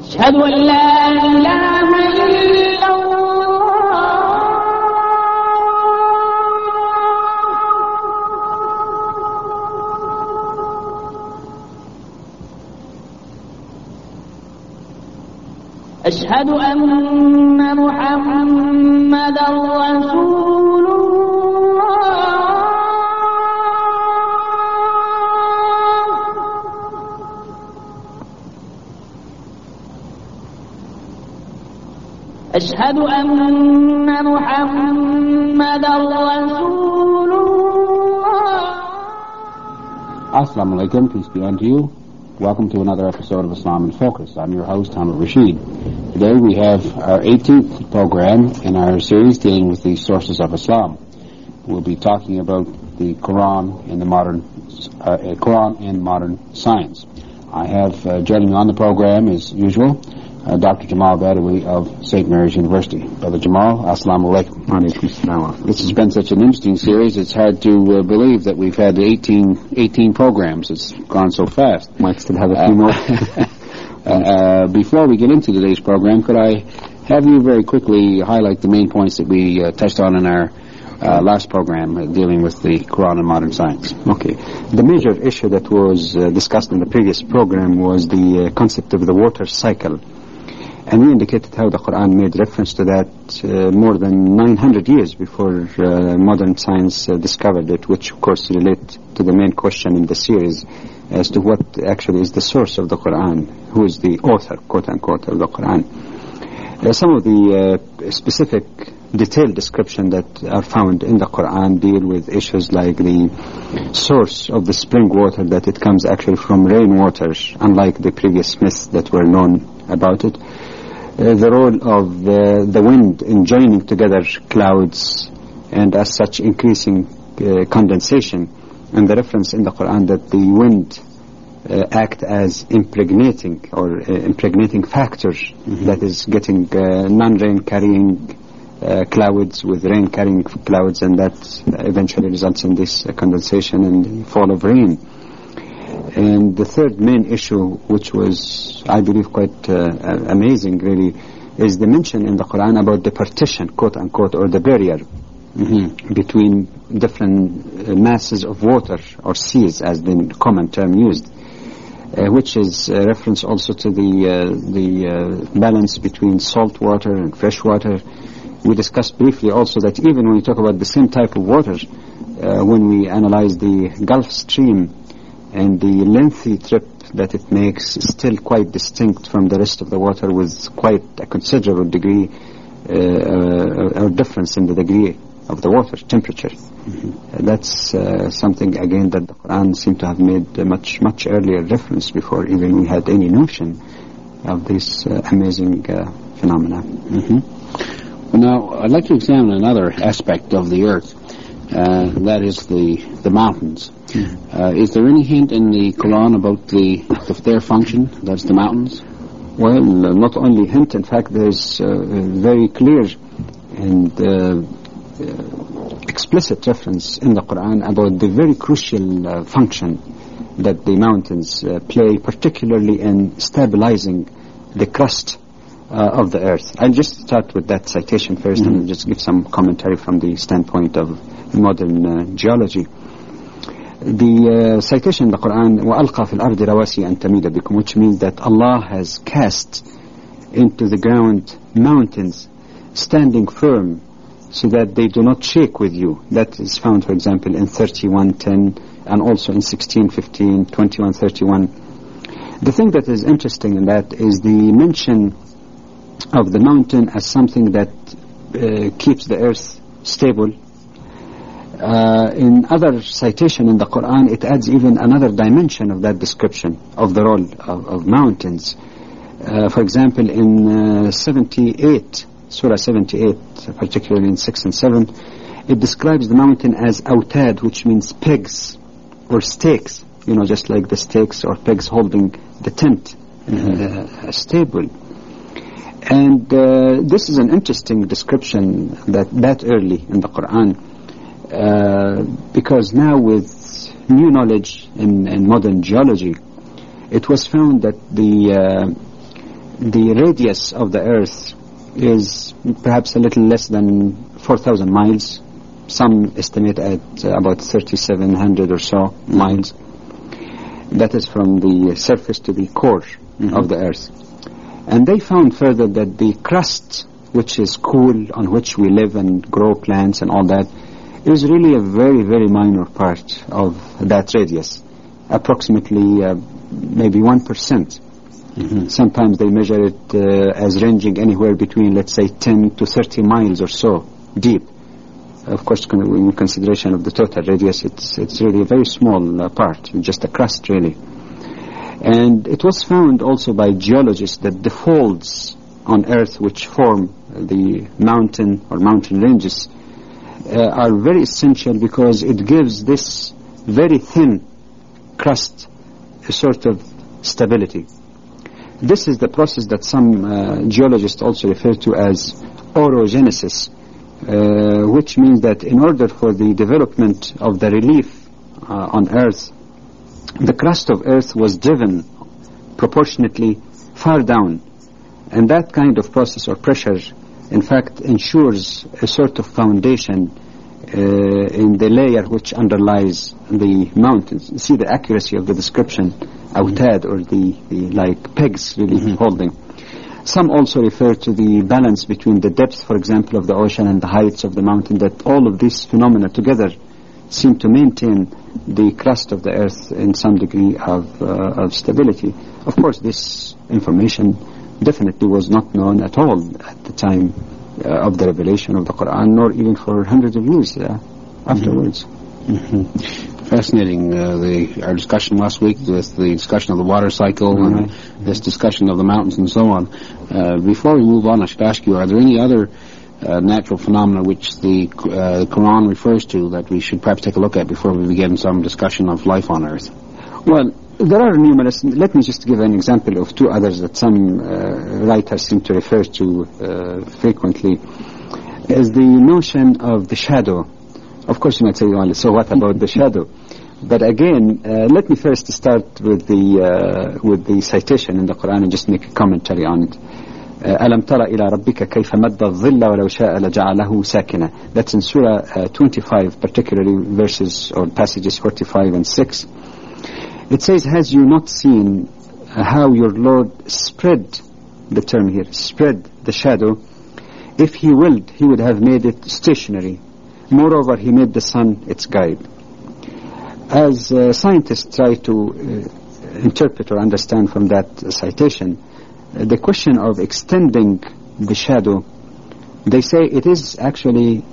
أشهد أن لا إله إلا الله أشهد أن محمدا رسول أشهد أن محمدا رسول الله. Assalamu alaikum, peace be unto you. Welcome to another episode of Islam in Focus. I'm your host, Hamid Rashid. Today we have our 18th program in our series dealing with the sources of Islam. We'll be talking about the Quran and modern science. I have joining me on the program as usual Dr. Jamal Badawi of St. Mary's University. Brother Jamal, assalamu alaikum. This has been such an interesting series, it's hard to believe that we've had 18 programs. It's gone so fast. Might still have a few more. Before we get into today's program, could I have you very quickly highlight the main points that we touched on in our last program dealing with the Quran and modern science? Okay. The major issue that was discussed in the previous program was the concept of the water cycle. And we indicated how the Quran made reference to that more than 900 years before modern science discovered it, which of course relate to the main question in the series as to what actually is the source of the Quran, who is the author, quote-unquote, of the Quran. Some of the specific detailed description that are found in the Quran deal with issues like the source of the spring water, that it comes actually from rainwater, unlike the previous myths that were known about it. The role of the wind in joining together clouds and as such increasing condensation, and the reference in the Quran that the wind act as impregnating factor, that is getting non-rain carrying clouds with rain carrying clouds, and that eventually results in this condensation and fall of rain. And the third main issue, which was, I believe, quite amazing, really, is the mention in the Quran about the partition, quote-unquote, or the barrier between different masses of water, or seas, as the common term used, which is a reference also to the balance between salt water and fresh water. We discussed briefly also that even when we talk about the same type of water, when we analyze the Gulf Stream, and the lengthy trip that it makes is still quite distinct from the rest of the water, with quite a considerable degree or difference in the degree of the water temperature. That's something, again, that the Quran seemed to have made a much earlier reference before even we had any notion of this amazing phenomena. Well, now, I'd like to examine another aspect of the earth, that is the mountains. Is there any hint in the Quran about their function, that's the mountains? Well, not only hint, in fact there's very clear and explicit reference in the Quran about the very crucial function that the mountains play, particularly in stabilizing the crust of the earth. I'll just start with that citation first, and I'll just give some commentary from the standpoint of modern geology. The citation in the Quran, وَأَلْقَى فِي الْأَرْضِ رَوَاسِيَ أَن تَمِيدَ بِكُمْ, which means that Allah has cast into the ground mountains standing firm so that they do not shake with you. That is found, for example, in 31:10 and also in 16:15, 21:31. The thing that is interesting in that is the mention of the mountain as something that keeps the earth stable. In other citation in the Quran, it adds even another dimension of that description of the role of mountains. For example, in 78, Surah 78, particularly in 6 and 7, it describes the mountain as autad, which means pegs or stakes, just like the stakes or pegs holding the tent stable. And this is an interesting description that early in the Quran, because now with new knowledge in modern geology, it was found that the the radius of the Earth is perhaps a little less than 4,000 miles. Some estimate at about 3,700 or so miles. That is from the surface to the core of the Earth. And they found further that the crust, which is cool, on which we live and grow plants and all that, is really a very, very minor part of that radius. Approximately maybe 1%. Sometimes they measure it as ranging anywhere between, let's say, 10 to 30 miles or so deep. Of course, in consideration of the total radius, it's really a very small part, just a crust, really. And it was found also by geologists that the folds on Earth which form the mountain or mountain ranges are very essential, because it gives this very thin crust a sort of stability. This is the process that some geologists also refer to as orogenesis, which means that in order for the development of the relief on Earth, the crust of Earth was driven proportionately far down. And that kind of process or pressure, in fact, ensures a sort of foundation in the layer which underlies the mountains. You see the accuracy of the description, autad, or the like pegs really holding. Some also refer to the balance between the depth, for example, of the ocean and the heights of the mountain, that all of these phenomena together seem to maintain the crust of the Earth in some degree of stability. Of course, this information definitely was not known at all at the time of the revelation of the Quran, nor even for hundreds of years afterwards. Fascinating. Our discussion last week with the discussion of the water cycle and this discussion of the mountains and so on. Before we move on, I should ask you, are there any other natural phenomena which the Quran refers to that we should perhaps take a look at before we begin some discussion of life on Earth? Well, there are numerous. Let me just give an example of two others that some writers seem to refer to frequently, is the notion of the shadow. Of course, you might say, well, so what about the shadow? But again, let me first start with the citation in the Quran and just make a commentary on it. أَلَمْ تَرَ إِلَى رَبِّكَ كَيْفَ مَدَّ الظِّلَّ وَلَوْ شَاءَ لَجَعَلَهُ سَاكِنًا. That's in Surah 25, particularly verses or passages 45 and 6. It says, has you not seen how your Lord spread, the term here, spread the shadow? If He willed, He would have made it stationary. Moreover, He made the sun its guide. As scientists try to interpret or understand from that citation, the question of extending the shadow, they say it is actually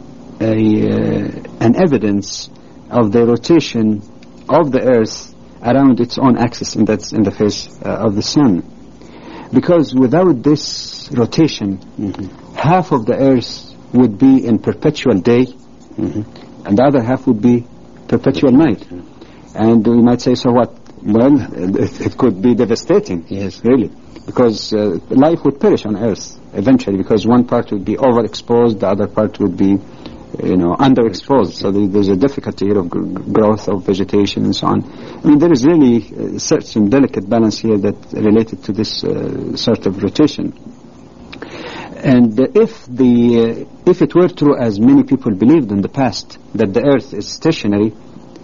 an evidence of the rotation of the Earth around its own axis, and that's in the face of the sun. Because without this rotation, half of the Earth would be in perpetual day, and the other half would be perpetual night. And we might say, so what? Well, it could be devastating. Yes, really. Because life would perish on Earth eventually, because one part would be overexposed, the other part would be, underexposed. So there's a difficulty here of growth of vegetation and so on. I mean, there is really certain delicate balance here that related to this sort of rotation. And if it were true, as many people believed in the past, that the Earth is stationary,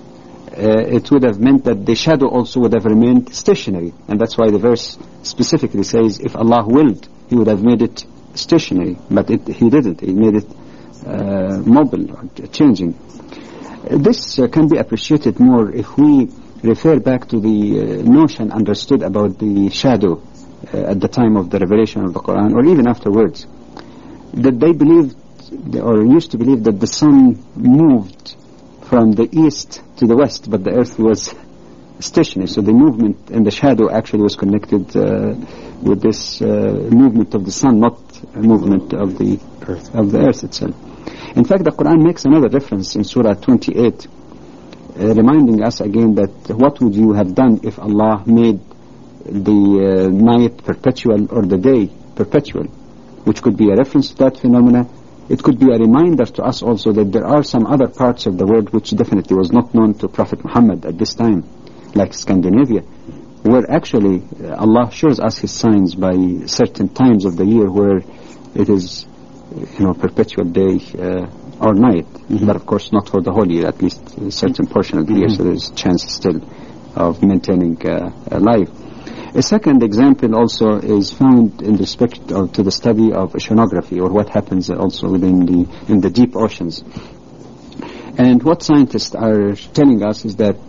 it would have meant that the shadow also would have remained stationary. And that's why the verse specifically says, if Allah willed, He would have made it stationary. But He didn't. He made it mobile, or changing. This can be appreciated more if we refer back to the notion understood about the shadow at the time of the revelation of the Quran, or even afterwards, that they believed, or used to believe, that the sun moved from the east to the west, but the Earth was stationary. So the movement in the shadow actually was connected with this movement of the sun, not a movement of the Earth itself. In fact, the Quran makes another reference in Surah 28, reminding us again that what would you have done if Allah made the night perpetual or the day perpetual, which could be a reference to that phenomena. It could be a reminder to us also that there are some other parts of the world which definitely was not known to Prophet Muhammad at this time, like Scandinavia, where actually Allah shows us His signs by certain times of the year where it is, perpetual day or night. But of course not for the whole year, at least a certain portion of the year, so there's a chance still of maintaining life. A second example also is found in respect to the study of oceanography, or what happens also in the deep oceans. And what scientists are telling us is that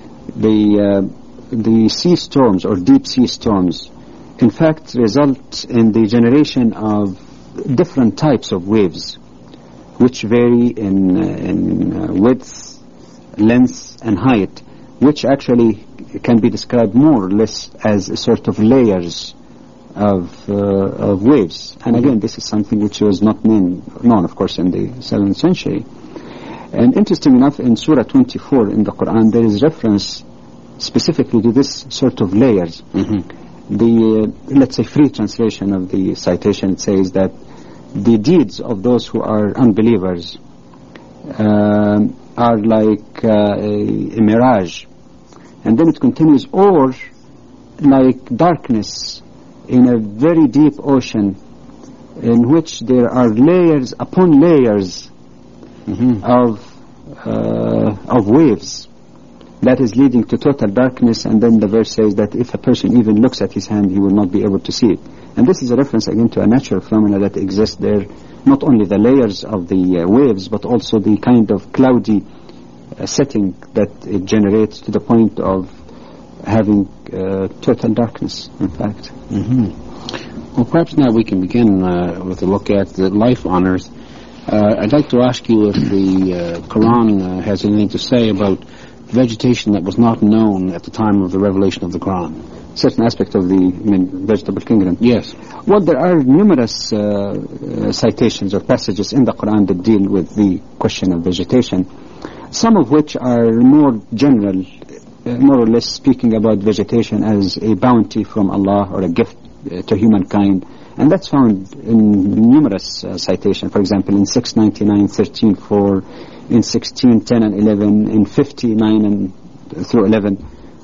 the sea storms or deep sea storms in fact result in the generation of different types of waves, which vary in width, length and height, which actually can be described more or less as a sort of layers of waves. And again, this is something which was not known, of course, in the 7th century. And interesting enough, in Surah 24 in the Quran, there is reference specifically to this sort of layers. The, let's say, free translation of the citation, it says that the deeds of those who are unbelievers are like a mirage. And then it continues, or like darkness in a very deep ocean in which there are layers upon layers of waves that is leading to total darkness. And then the verse says that if a person even looks at his hand, he will not be able to see it. And this is a reference again to a natural phenomena that exists there, not only the layers of the waves, but also the kind of cloudy setting that it generates to the point of having total darkness, in fact. Well, perhaps now we can begin with a look at the life on Earth. I'd like to ask you if the Quran has anything to say about vegetation that was not known at the time of the revelation of the Quran. Certain aspect of the vegetable kingdom. Yes. Well, there are numerous citations or passages in the Quran that deal with the question of vegetation, some of which are more general, more or less speaking about vegetation as a bounty from Allah or a gift to humankind. And that's found in numerous citations. For example, in 699, 13:4, in 16:10 and 11, in 59 and through 11.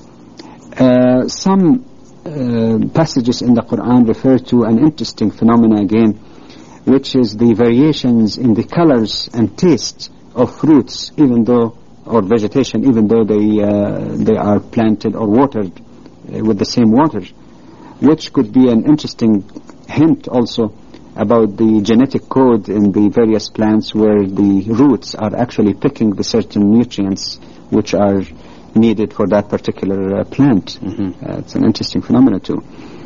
Some passages in the Quran refer to an interesting phenomenon again, which is the variations in the colors and taste of fruits, or vegetation, even though they are planted or watered with the same water, which could be an interesting hint also about the genetic code in the various plants, where the roots are actually picking the certain nutrients which are needed for that particular plant. It's an interesting phenomenon too.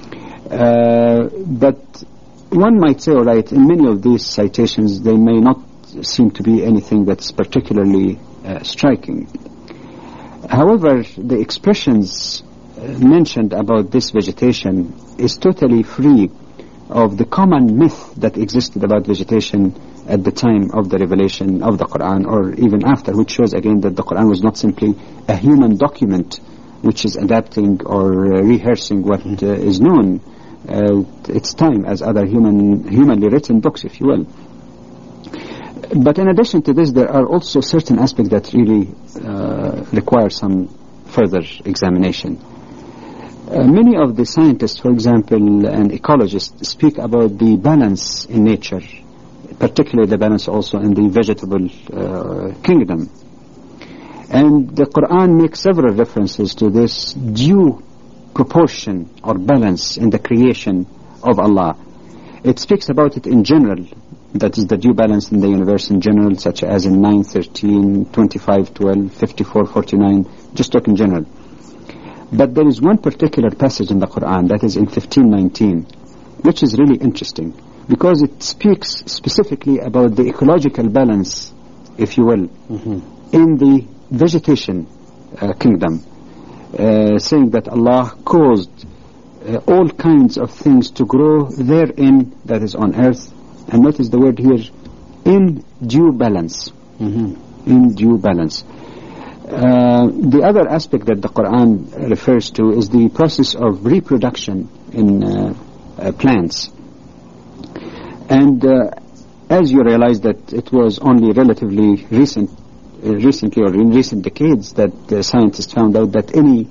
But one might say, all right, in many of these citations, they may not seem to be anything that's particularly striking. However, the expressions mentioned about this vegetation is totally free of the common myth that existed about vegetation at the time of the revelation of the Quran, or even after, which shows again that the Quran was not simply a human document which is adapting or rehearsing what is known at its time as other humanly written books, if you will. But in addition to this, there are also certain aspects that really require some further examination. Many of the scientists, for example, and ecologists, speak about the balance in nature, particularly the balance also in the vegetable kingdom. And the Quran makes several references to this due proportion or balance in the creation of Allah. It speaks about it in general, that is the due balance in the universe in general, such as in 9:13, 25:12, 54:49, just talk in general. But there is one particular passage in the Quran that is in 15:19, which is really interesting, because it speaks specifically about the ecological balance, if you will, in the vegetation kingdom, saying that Allah caused all kinds of things to grow therein, that is on earth. And notice the word here, in due balance. In due balance. The other aspect that the Quran refers to is the process of reproduction in plants. And as you realize that it was only relatively recently or in recent decades that scientists found out that any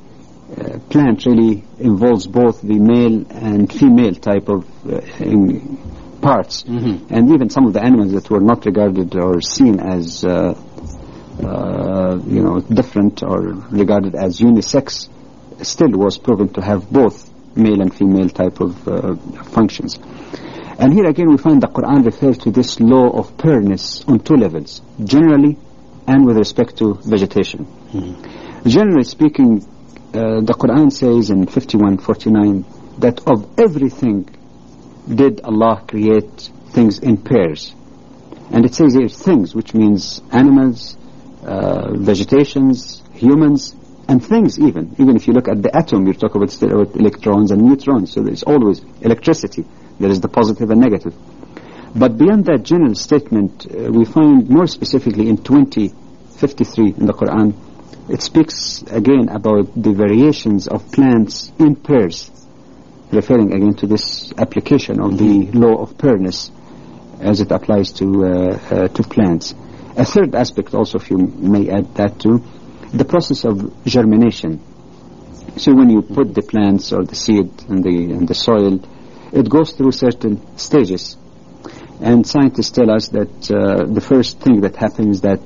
plant really involves both the male and female type of parts, and even some of the animals that were not regarded or seen as different or regarded as unisex still was proven to have both male and female type of functions. And here again we find the Quran refers to this law of pureness on two levels, generally and with respect to vegetation. Generally speaking, the Quran says in 51:49 that of everything did Allah create things in pairs. And it says here things, which means animals, vegetations, humans, and things even. Even if you look at the atom, you're talking about electrons and neutrons, so there's always electricity. There is the positive and negative. But beyond that general statement, we find more specifically in 20:53 in the Quran, it speaks again about the variations of plants in pairs, referring again to this application of the law of pureness as it applies to plants. A third aspect also, if you may add that to, the process of germination. So when you put the plants or the seed in the soil, it goes through certain stages. And scientists tell us that the first thing that happens is that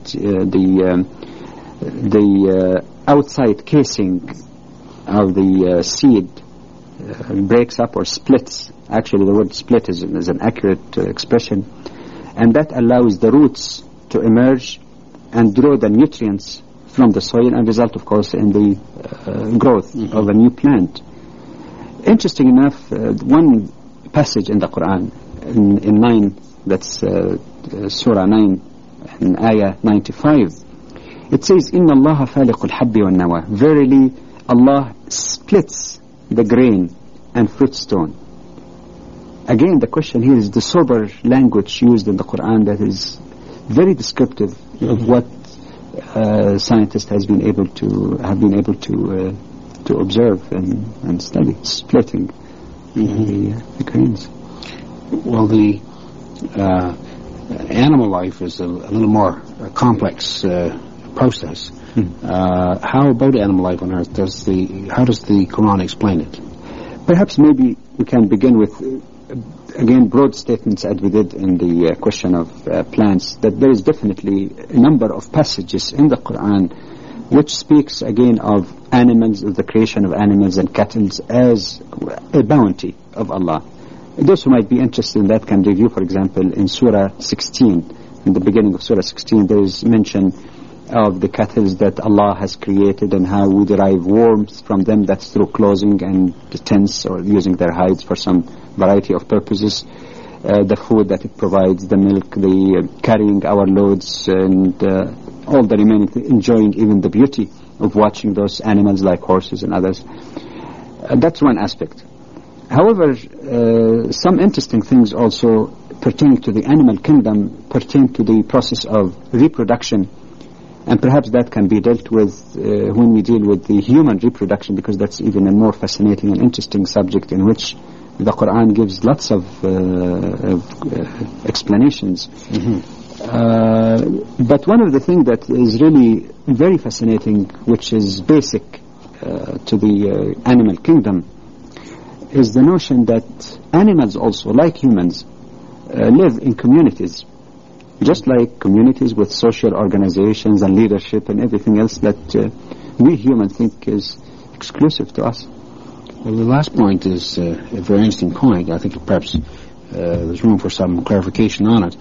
the outside casing of the seed breaks up or splits. Actually, the word split is an accurate expression. And that allows the roots to emerge and draw the nutrients from the soil and result, of course, in the growth of a new plant. Interesting enough, one passage in the Quran, in 9, that's Surah 9, in Ayah 95, it says, إِنَّ اللَّهَ فَالِقُ الْحَبِّ وَالنَّوَى. Verily, Allah splits the grain and fruit stone. Again, the question here is the sober language used in the Quran that is very descriptive of what scientists have been able to observe and study, splitting the grains. Well, the animal life is a little more complex process. How about animal life on Earth? How does the Quran explain it? Perhaps maybe we can begin with again broad statements as we did in the question of plants, that there is definitely a number of passages in the Quran which speaks again of animals, of the creation of animals and cattle as a bounty of Allah. Those who might be interested in that can review, for example, in Surah 16. In the beginning of Surah 16 there is mention of the cattle that Allah has created and how we derive warmth from them. That's through clothing and the tents or using their hides for some variety of purposes. The food that it provides, the milk, the carrying our loads, and all the remaining, enjoying even the beauty of watching those animals like horses and others. That's one aspect. However, some interesting things also pertaining to the animal kingdom pertain to the process of reproduction. And perhaps that can be dealt with when we deal with the human reproduction, because that's even a more fascinating and interesting subject in which the Quran gives lots of explanations. But one of the things that is really very fascinating, which is basic to the animal kingdom, is the notion that animals also, like humans, live in communities. Just like communities with social organizations and leadership and everything else that we humans think is exclusive to us. Well, the last point is a very interesting point. I think perhaps there's room for some clarification on it.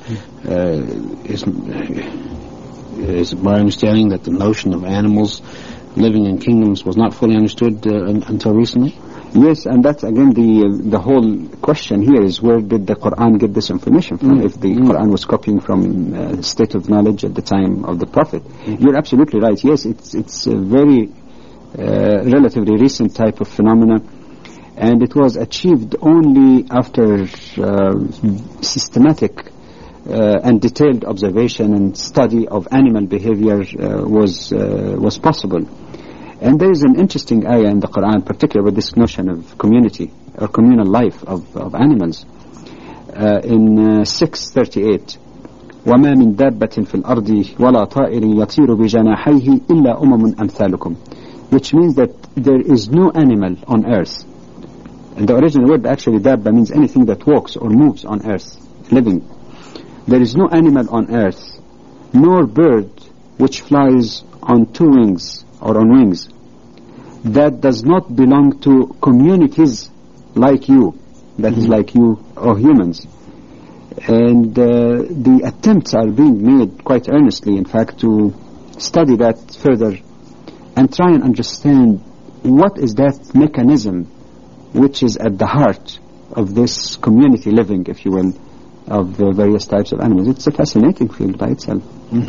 Is it my understanding that the notion of animals living in kingdoms was not fully understood until recently? Yes, and that's again the whole question here is, where did the Quran get this information from? If the Quran was copying from state of knowledge at the time of the Prophet. You're absolutely right. Yes, it's a very relatively recent type of phenomena, and it was achieved only after systematic and detailed observation and study of animal behavior was possible. And there is an interesting ayah in the Quran, particularly with this notion of community or communal life of animals. In 6:38, وَمَا مِن دَابَّةٍ فِي الْأَرْضِ وَلَا طَائِرٍ يَطِيرُ بِجَنَاحَيْهِ إِلَّا أُمَمٌ أَمْثَالُكُمْ, which means that there is no animal on earth. And the original word actually dabba means anything that walks or moves on earth, living. There is no animal on earth, nor bird which flies on two wings or on wings, that does not belong to communities like you, that is like you or humans. And the attempts are being made quite earnestly, in fact, to study that further and try and understand what is that mechanism which is at the heart of this community living, if you will, of various types of animals. It's a fascinating field by itself.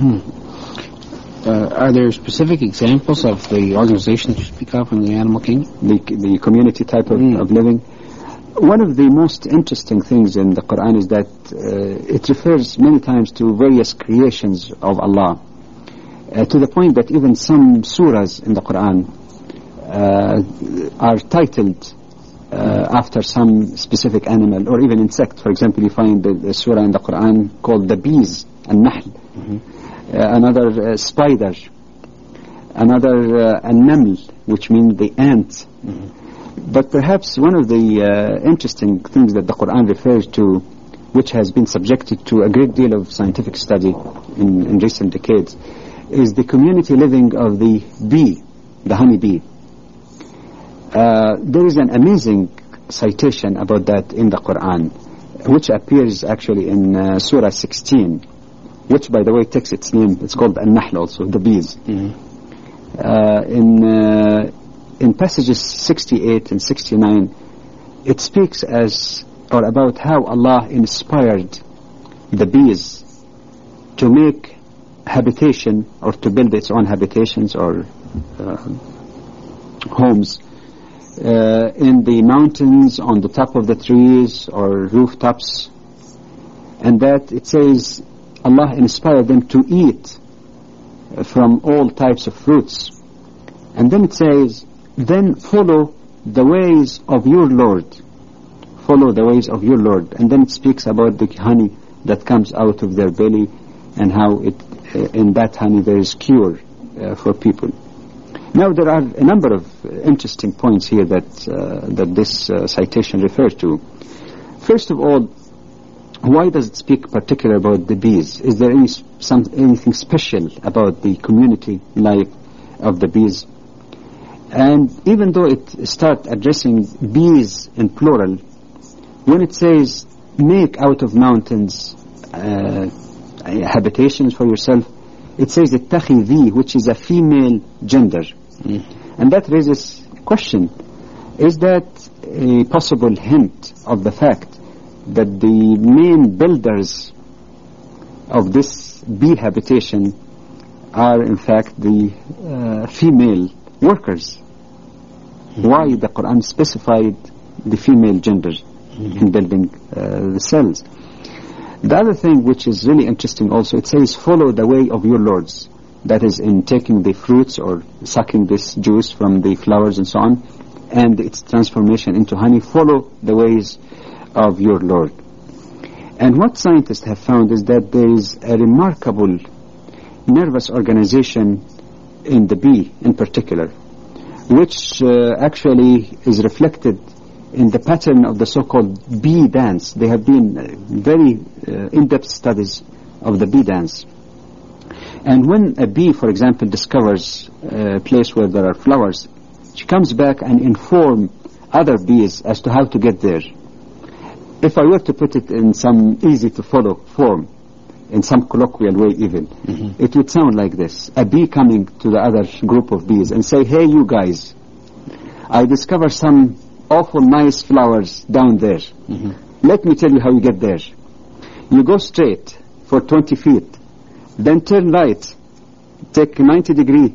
Are there specific examples of the organization that you speak of in the animal kingdom? The community type of living. One of the most interesting things in the Quran is that it refers many times to various creations of Allah, to the point that even some surahs in the Quran are titled after some specific animal or even insect. For example, you find the surah in the Quran called the bees, An-Nahl, another spider, another An-Naml, which means the ant. But perhaps one of the interesting things that the Quran refers to, which has been subjected to a great deal of scientific study in recent decades, is the community living of the bee, the honeybee. There is an amazing citation about that in the Quran, which appears actually in Surah 16, which, by the way, takes its name. It's called An-Nahl also, the bees. In passages 68 and 69, it speaks about how Allah inspired the bees to make habitation, or to build its own habitations or homes in the mountains, on the top of the trees or rooftops, and that it says Allah inspired them to eat from all types of fruits. And then it says, then follow the ways of your Lord. Follow the ways of your Lord. And then it speaks about the honey that comes out of their belly, and how in that honey there is cure for people. Now there are a number of interesting points here that this citation refers to. First of all, why does it speak particularly about the bees? Is there anything special about the community life of the bees? And even though it starts addressing bees in plural, when it says make out of mountains habitations for yourself, it says ittakhidhi, which is a female gender. And that raises a question. Is that a possible hint of the fact that the main builders of this bee habitation are in fact the female workers? Why the Quran specified the female gender in building the cells? The other thing which is really interesting also, it says follow the way of your lords. That is, in taking the fruits or sucking this juice from the flowers and so on, and its transformation into honey, follow the ways of your Lord. And what scientists have found is that there is a remarkable nervous organization in the bee in particular, which actually is reflected in the pattern of the so-called bee dance. There have been very in-depth studies of the bee dance. And when a bee, for example, discovers a place where there are flowers, she comes back and informs other bees as to how to get there. If I were to put it in some easy-to-follow form, in some colloquial way even, it would sound like this. A bee coming to the other group of bees and say, hey, you guys, I discovered some awful nice flowers down there. Let me tell you how you get there. You go straight for 20 feet, then turn right, take a 90-degree,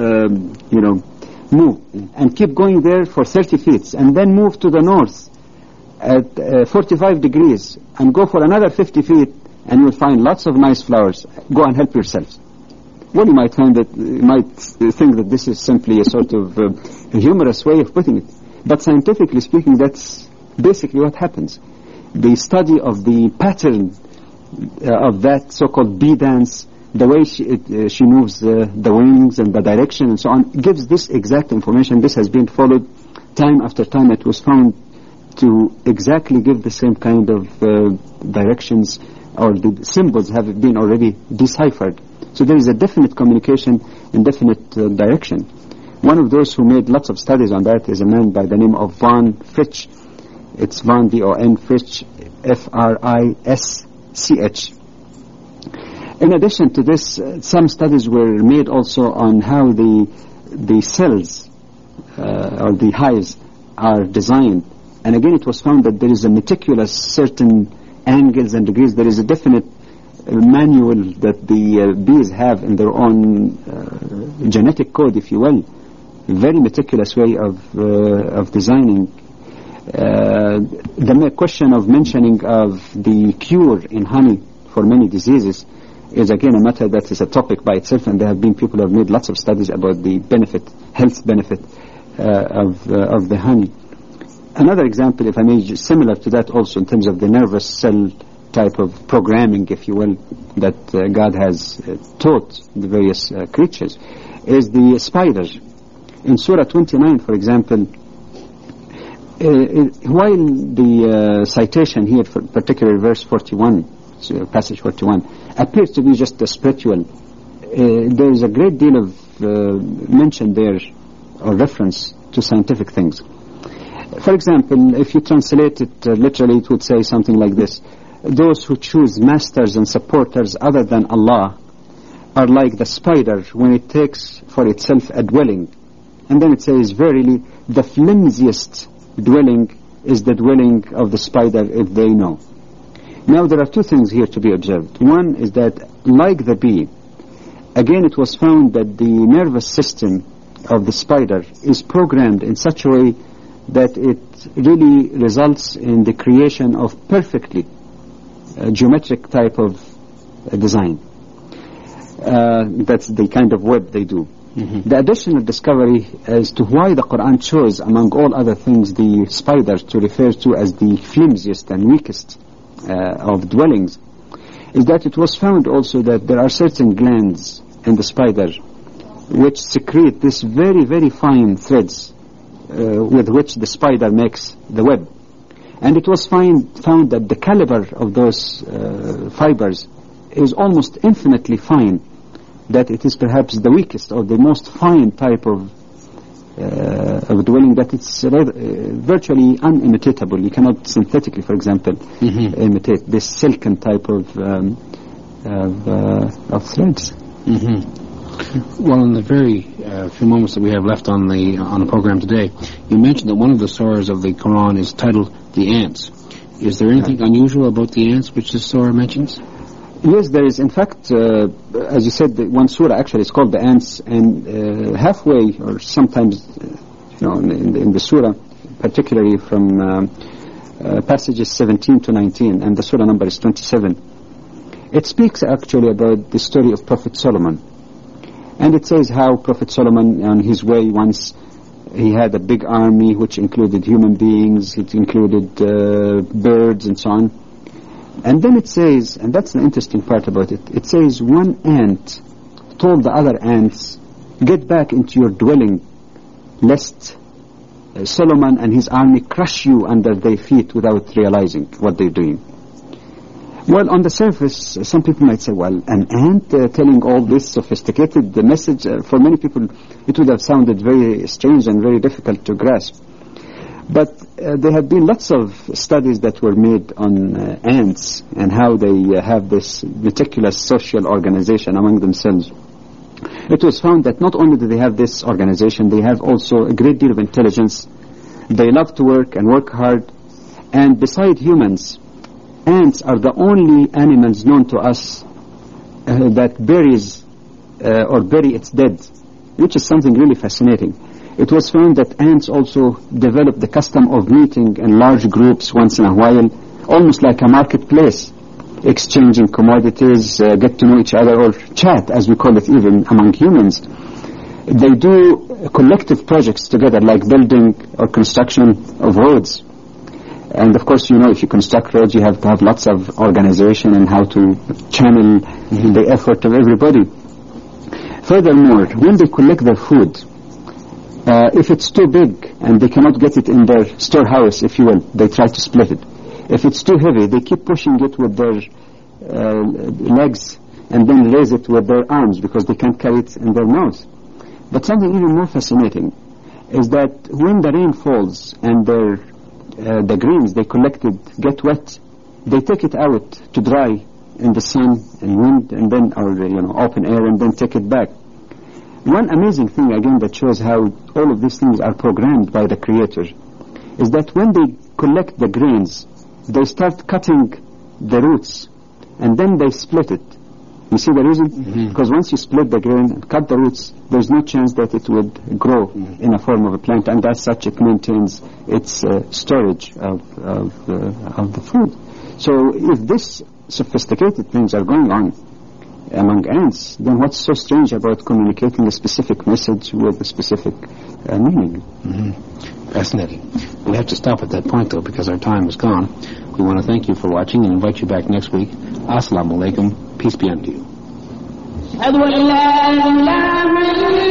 move, and keep going there for 30 feet, and then move to the north at 45 degrees, and go for another 50 feet, and you'll find lots of nice flowers. Go and help yourselves. Well, you might think that this is simply a sort of a humorous way of putting it, but scientifically speaking, that's basically what happens. The study of the pattern of that so-called bee dance the way she moves the wings and the direction and so on, gives this exact information. This has been followed time after time. It was found to exactly give the same kind of directions, or the symbols have been already deciphered. So there is a definite communication and definite direction. One of those who made lots of studies on that is a man by the name of Von Fritsch. It's Von, V-O-N, Fritsch, F-R-I-S-C-H. In addition to this, some studies were made also on how the cells or the hives are designed. And again, it was found that there is a meticulous certain angles and degrees. There is a definite manual that the bees have in their own genetic code, if you will. Very meticulous way of designing. The question of mentioning of the cure in honey for many diseases is again a matter that is a topic by itself, and there have been people who have made lots of studies about the benefit, health benefit of the honey. Another example, if I may, similar to that also in terms of the nervous cell type of programming, if you will, that God has taught the various creatures, is the spider. In Surah 29, for example, while the citation here, particularly verse 41, passage 41, appears to be just a spiritual, there is a great deal of mention there, or reference to scientific things. For example, if you translate it literally, it would say something like this: those who choose masters and supporters other than Allah are like the spider when it takes for itself a dwelling. And then it says, verily, the flimsiest dwelling is the dwelling of the spider if they know. Now there are two things here to be observed. One is that, like the bee, again it was found that the nervous system of the spider is programmed in such a way that it really results in the creation of perfectly geometric type of design. That's the kind of web they do. Mm-hmm. The additional discovery as to why the Quran chose, among all other things, the spider to refer to as the flimsiest and weakest of dwellings, is that it was found also that there are certain glands in the spider which secrete this very, very fine threads with which the spider makes the web. And it was found that the caliber of those fibers is almost infinitely fine, that it is perhaps the weakest or the most fine type of dwelling, that it's virtually unimitatable. You cannot synthetically, for example, imitate this silken type of threads. Mm-hmm. Well, in the very few moments that we have left on the program today, you mentioned that one of the surahs of the Quran is titled "The Ants." Is there anything unusual about the ants which this surah mentions? Yes, there is. In fact, as you said, one surah actually is called the ants, and halfway, or sometimes, in the surah, particularly from passages 17 to 19, and the surah number is 27, it speaks actually about the story of Prophet Solomon. And it says how Prophet Solomon, on his way, once he had a big army which included human beings, it included birds and so on. And then it says, and that's the interesting part about it, it says one ant told the other ants, get back into your dwelling, lest Solomon and his army crush you under their feet without realizing what they're doing. Well, on the surface, some people might say, well, an ant telling all this sophisticated message, for many people it would have sounded very strange and very difficult to grasp. But there have been lots of studies that were made on ants and how they have this meticulous social organization among themselves. It was found that not only do they have this organization, they have also a great deal of intelligence. They love to work and work hard. And beside humans, ants are the only animals known to us that buries or bury its dead, which is something really fascinating. It was found that ants also developed the custom of meeting in large groups once in a while, almost like a marketplace, exchanging commodities, get to know each other, or chat, as we call it even among humans. They do collective projects together, like building or construction of roads. And of course, if you construct roads, you have to have lots of organization and how to channel the effort of everybody. Furthermore, when they collect their food, if it's too big and they cannot get it in their storehouse, if you will, they try to split it. If it's too heavy, they keep pushing it with their legs and then raise it with their arms because they can't carry it in their mouths. But something even more fascinating is that when the rain falls and the grains they collected get wet, they take it out to dry in the sun and wind and then, open air, and then take it back. One amazing thing, again, that shows how all of these things are programmed by the Creator is that when they collect the grains, they start cutting the roots and then they split it. You see the reason? Because once you split the grain and cut the roots, there's no chance that it would grow in a form of a plant, and as such it maintains its storage of the food. So if this sophisticated things are going on among ants, then what's so strange about communicating a specific message with a specific meaning? Fascinating. We have to stop at that point, though, because our time is gone. We want to thank you for watching and invite you back next week. Assalamu alaikum. Peace be unto you.